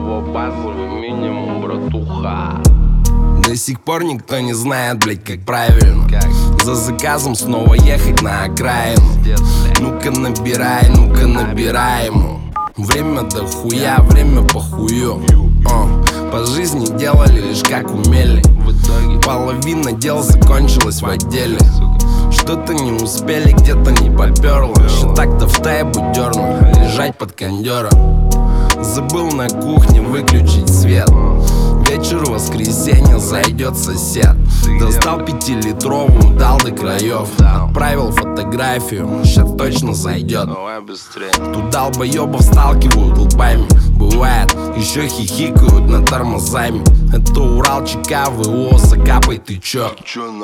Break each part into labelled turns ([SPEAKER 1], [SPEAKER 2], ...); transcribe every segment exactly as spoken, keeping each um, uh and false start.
[SPEAKER 1] того базовый минимум, братуха.
[SPEAKER 2] До сих пор никто не знает, блять, как правильно как? За заказом снова ехать на окраину. Ну-ка набирай, ну-ка набирай ему. Время до хуя, время по хую. uh. По жизни делали лишь как умели. В итоге половина дел закончилась в отделе. Что-то не успели, где-то не поперло. Еще так-то в тайбу дернули, лежать под кондером. Забыл на кухне выключить свет. Вечер воскресенья зайдет сосед. Достал пятилитровую, дал до краев. Отправил фотографию, сейчас точно зайдет. Тут долбоебов сталкивают лбами. Бывает, еще хихикают над тормозами. Это Урал, ЧК, ВО, закапай, ты чё?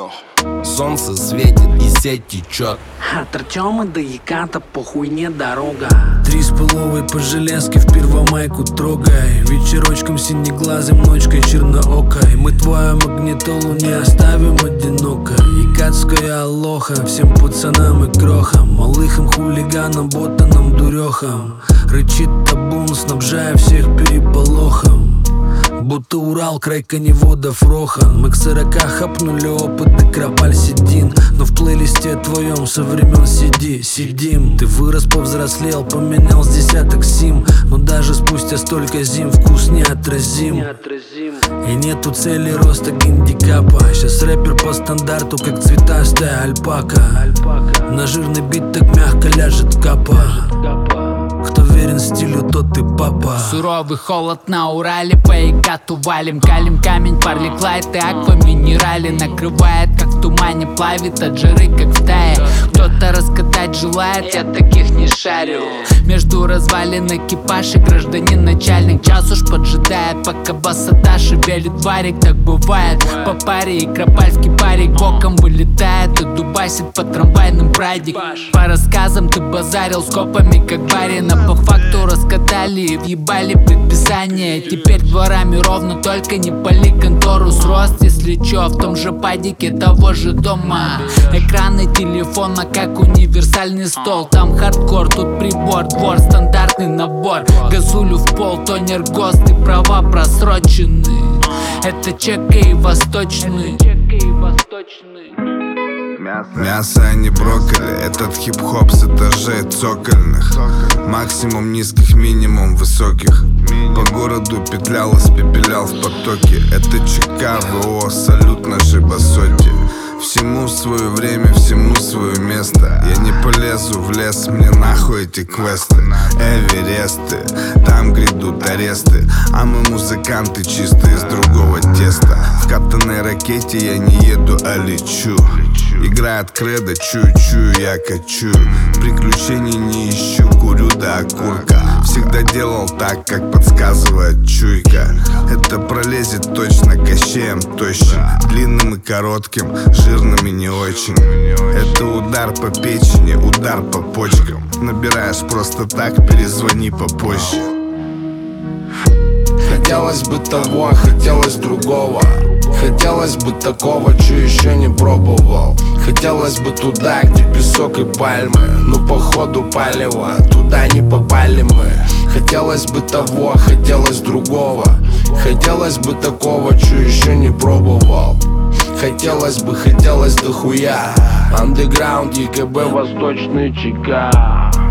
[SPEAKER 2] Солнце светит и сеть течет.
[SPEAKER 3] От Артема до Еката по хуйне дорога.
[SPEAKER 4] Три с половой по железке в Первомайку трогай. Вечерочком синеглазым, ночкой черноокой. Мы твою магнитолу не оставим одиноко. Екатская алоха всем пацанам и крохам. Малыхам, хулиганам, ботанам, дурехам. Рычит табун, снабжая всех переполохом. Будто Урал, край коневодов Рохан. Мы к сорока хапнули опыт и кропаль седин. Но в плейлисте твоем со времен сиди, сидим. Ты вырос, повзрослел, поменял с десяток сим. Но даже спустя столько зим вкус неотразим. И нету цели роста гандикапа. Сейчас рэпер по стандарту, как цветастая альпака. На жирный бит так мягко ляжет капа. Кто верен стилю, тот и папа.
[SPEAKER 5] Суровый холод на Урале, по Екату валим. Калим камень, парлик лайт и аква минерали. Накрывает, как в тумане, плавит от жары, как в тае. Кто-то раскатать желает, я таких не шарю. Между развалин экипаж и гражданин начальник. Час уж поджидает, пока басата шевелит варик. Так бывает по паре, и кропальский парик боком вылетает и дубасит по трамвайным прадик. По рассказам ты базарил с копами, как барин. А по факту раскатали и въебали предписание. Теперь дворами ровно, только не пали контору. Срост, если чё, в том же падике того же дома. Экраны телефона, как универсальный стол. Там хардкор, тут прибор, двор, стандартный набор. Газулю в пол, тонер, ГОСТ и права просрочены. Это чека и восточный.
[SPEAKER 6] Мясо, а не брокколи. Этот хип-хоп с этажей цокольных. Максимум низких, минимум высоких. По городу петлял, испепелял в потоке. Это ЧК, ВО, салют нашей басоте. Всему свое время, всему свое место. Я не полезу в лес, мне нахуй эти квесты. Эвересты, там грядут аресты. А мы музыканты чистые из другого теста. В катанной ракете я не еду, а лечу. Играет кредо, чую-чую, я качу. Приключений не ищу, курю до окурка. Всегда делал так, как подсказывает чуйка. Это пролезет точно кощеем тощим. Длинным и коротким, жирным и не очень. Это удар по печени, удар по почкам. Набираешь просто так, перезвони попозже.
[SPEAKER 2] Хотелось бы того, хотелось другого. Хотелось бы такого, чё еще не пробовал. Хотелось бы туда, где песок и пальмы. Но походу палево, туда не попали мы. Хотелось бы того, хотелось другого. Хотелось бы такого, чё еще не пробовал. Хотелось бы, хотелось дохуя. Андеграунд, ЕКБ, восточный ЧК.